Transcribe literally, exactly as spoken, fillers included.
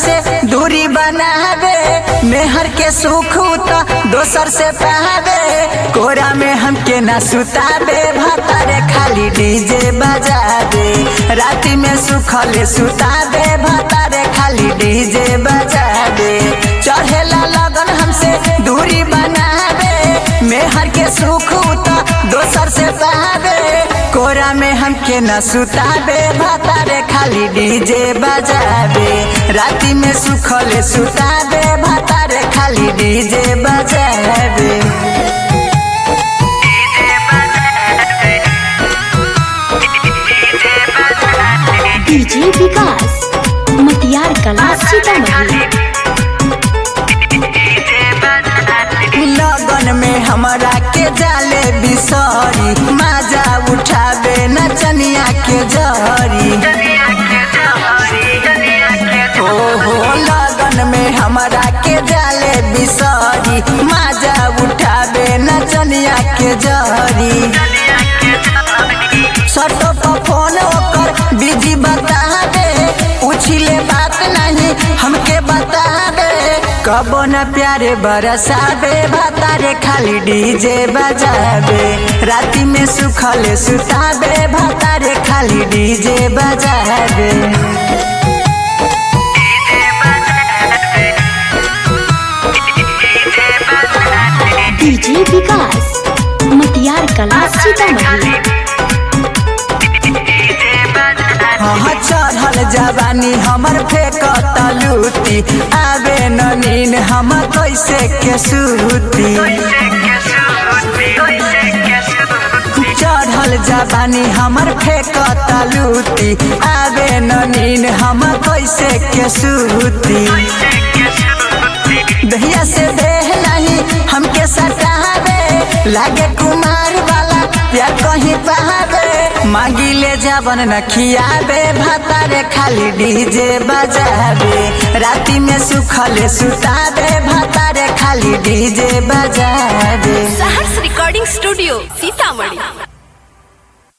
हमसे दूरी बनावे, मेहर के सुख तो दोसर से पावे। कोरा में हमके न सुतावे, भतारे खाली डीजे बजावे। राती में सुखले सुतावे, भतारे खाली डीजे बजावे। चढ़ेला लगन हमसे दूरी बनावे, मेहर के सुख तो दोसर से पावे। कोरा में हमके न सुतावे, भतारे खाली डीजे बजावे। राती में सुखले सुतावे, भतारे खाली डीजे बजावे। डीजे विकास मटियार कला सीतामढ़ी। लगन में हमरा के जाले बिसरी, माजा उठावे नचनिया के जहरी। ओहो लगन में हमरा के जाले बिसरी, माजा उठावे नचनिया के जहरी। सटो पर फोन ओकर बिजी बतावे, उछिले बात नहीं हमके बतावे। कबो न प्यारे बरसावे, भतारे खाली डीजे बजावे। राती में सुखले सुतावे, भतारे खाली डीजे बजावे। डीजे विकास मटियार कला सीतामढ़ी। हाँ चढ़ल जवानी हमर फेंकत लूटी, आवे न नीन हम कैसे के सूती। चढ़ल जवानी हमर फेंकत लूटी, आवे न नीन हम कैसे के सूती। दहिया से देह नहीं हमके सटावे, लागे कुमार वाला प्यार कहीं पावे। मांगी ले जावन न खियावे, भतारे खाली डीजे बजावे। राती में सुखले सुतावे, भतारे खाली डीजे बजावे। सहर्ष रिकॉर्डिंग स्टूडियो सीतामढ़ी।